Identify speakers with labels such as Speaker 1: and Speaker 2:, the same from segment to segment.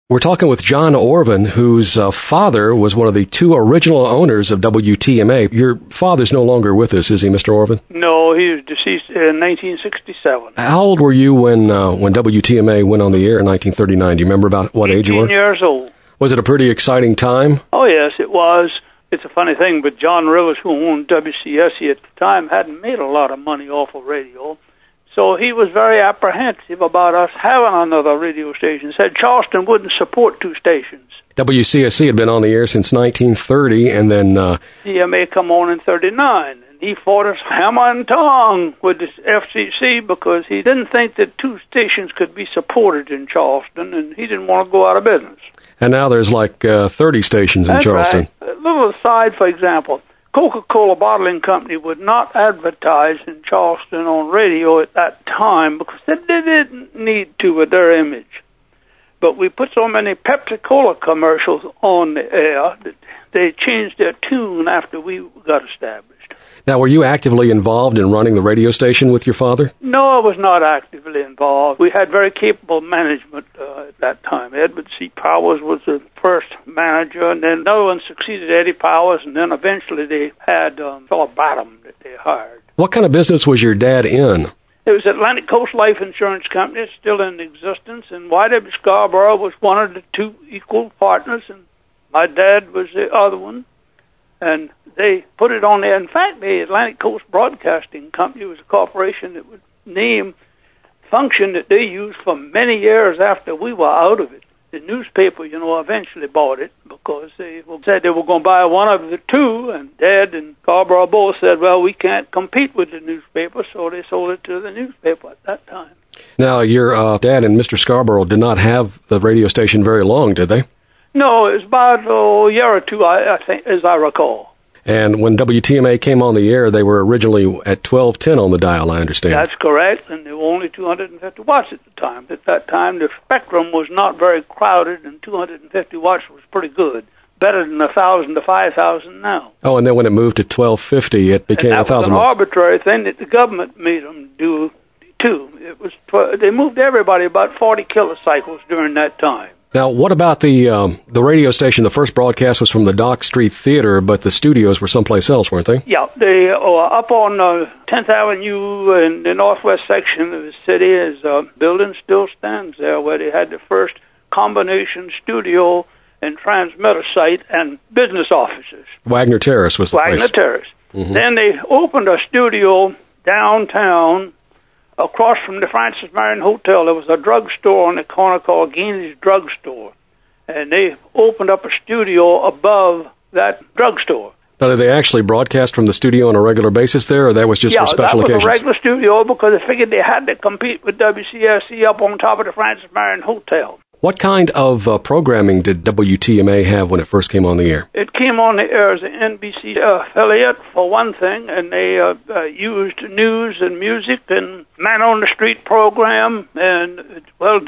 Speaker 1: We're talking with John Orvin, whose father was one of the two original owners of WTMA. Your father's no longer with us, is he, Mr. Orvin?
Speaker 2: No, he was deceased in 1967.
Speaker 1: How old were you when WTMA went on the air in 1939? Do you remember about what age you were?
Speaker 2: 18 years old.
Speaker 1: Was it a pretty exciting time?
Speaker 2: Oh, yes, it was. It's a funny thing, but John Rivers, who owned WCSC at the time, hadn't made a lot of money off of radio. So he was very apprehensive about us having another radio station. Said Charleston wouldn't support two stations.
Speaker 1: WCSC had been on the air since 1930, and then
Speaker 2: CMA come on in 39. And he fought us hammer and tongue with the FCC because he didn't think that two stations could be supported in Charleston, and he didn't want to go out of business.
Speaker 1: And now there's like 30 stations in Charleston.
Speaker 2: Right. A little aside, for example, Coca-Cola Bottling Company would not advertise in Charleston on radio at that time because they didn't need to with their image. But we put so many Pepsi-Cola commercials on the air that they changed their tune after we got established.
Speaker 1: Now, were you actively involved in running the radio station with your father?
Speaker 2: No, I was not actively involved. We had very capable management at that time. Edward C. Powers was the first manager, and then another one succeeded Eddie Powers, and then eventually they had Philip Badham that they hired.
Speaker 1: What kind of business was your dad in?
Speaker 2: It was Atlantic Coast Life Insurance Company. It's still in existence, and Y.W. Scarborough was one of the two equal partners, and my dad was the other one. And they put it on there. In fact, the Atlantic Coast Broadcasting Company was a corporation that would name function that they used for many years after we were out of it. The newspaper, eventually bought it because they said they were going to buy one of the two, and Dad and Scarborough both said, well, we can't compete with the newspaper, so they sold it to the newspaper at that time. Now,
Speaker 1: your dad and Mr. Scarborough did not have the radio station very long, did they?
Speaker 2: No, it was about a year or two, I think, as I recall.
Speaker 1: And when WTMA came on the air, they were originally at 1210 on the dial, I understand.
Speaker 2: That's correct, and there were only 250 watts at the time. At that time, the spectrum was not very crowded, and 250 watts was pretty good. Better than 1,000 to 5,000 now.
Speaker 1: Oh, and then when it moved to 1250, it became 1,000 watts.
Speaker 2: That was an arbitrary thing that the government made them do, too. They moved everybody about 40 kilocycles during that time.
Speaker 1: Now, what about the radio station? The first broadcast was from the Dock Street Theater, but the studios were someplace else, weren't they?
Speaker 2: Yeah, they up on 10th Avenue in the northwest section of the city. Is building still stands there where they had the first combination studio and transmitter site and business offices.
Speaker 1: Wagner Terrace was the place.
Speaker 2: Wagner Terrace.
Speaker 1: Mm-hmm.
Speaker 2: Then they opened a studio downtown. Across from the Francis Marion Hotel, there was a drugstore on the corner called Gaines's Drugstore. And they opened up a studio above that drugstore.
Speaker 1: Now, did they actually broadcast from the studio on a regular basis there, or that was just for special occasions?
Speaker 2: Yeah, that was a regular studio because they figured they had to compete with WCSC up on top of the Francis Marion Hotel.
Speaker 1: What kind of programming did WTMA have when it first came on the air?
Speaker 2: It came on the air as an NBC affiliate, for one thing, and they used news and music and Man on the Street program, and,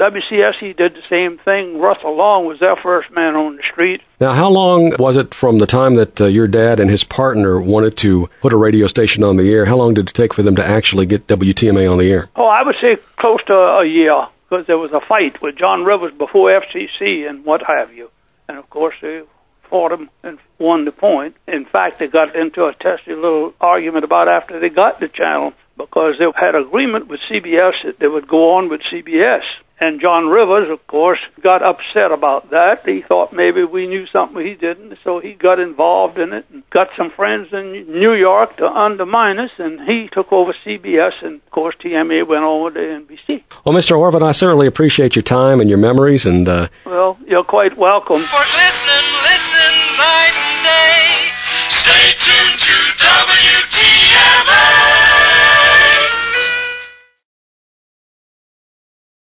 Speaker 2: WCSC did the same thing. Russell Long was their first Man on the Street.
Speaker 1: Now, how long was it from the time that your dad and his partner wanted to put a radio station on the air? How long did it take for them to actually get WTMA on the air?
Speaker 2: Oh, I would say close to a year. Because there was a fight with John Rivers before FCC and what have you. And, of course, they fought him and won the point. In fact, they got into a testy little argument about after they got the channel because they had agreement with CBS that they would go on with CBS. And John Rivers, of course, got upset about that. He thought maybe we knew something he didn't, so he got involved in it and got some friends in New York to undermine us, and he took over CBS, and, of course, TMA went over to NBC.
Speaker 1: Well, Mr. Orvin, I certainly appreciate your time and your memories. And
Speaker 2: well, you're quite welcome.
Speaker 3: For listening night and day, stay tuned to WTMA.